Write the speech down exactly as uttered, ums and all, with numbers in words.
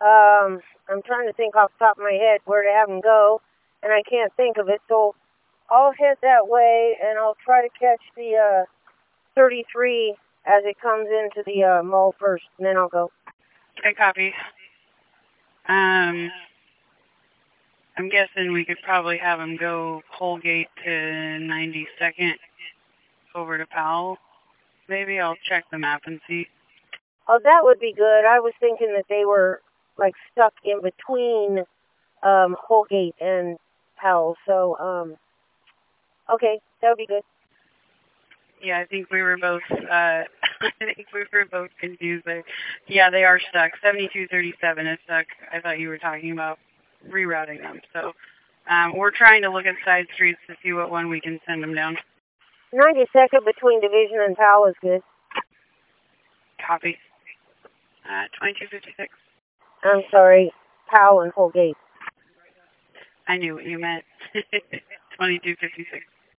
Um, I'm trying to think off the top of my head where to have them go, and I can't think of it, so I'll head that way, and I'll try to catch the uh, thirty-three as it comes into the uh, mall first, and then I'll go. Okay, copy. Um, I'm guessing we could probably have them go Holgate to ninety-second over to Powell. Maybe I'll check the map and see. Oh, that would be good. I was thinking that they were, like, stuck in between um, Holgate and Powell, so, um, okay, that would be good. Yeah, I think we were both, uh, I think we were both confused there. Yeah, they are stuck. seventy-two thirty-seven is stuck. I thought you were talking about rerouting them. So, um, we're trying to look at side streets to see what one we can send them down. ninety-second between Division and Powell is good. Copy. Uh, twenty-two fifty-six. I'm sorry, Powell and Holgate. I knew what you meant. twenty-two fifty-six.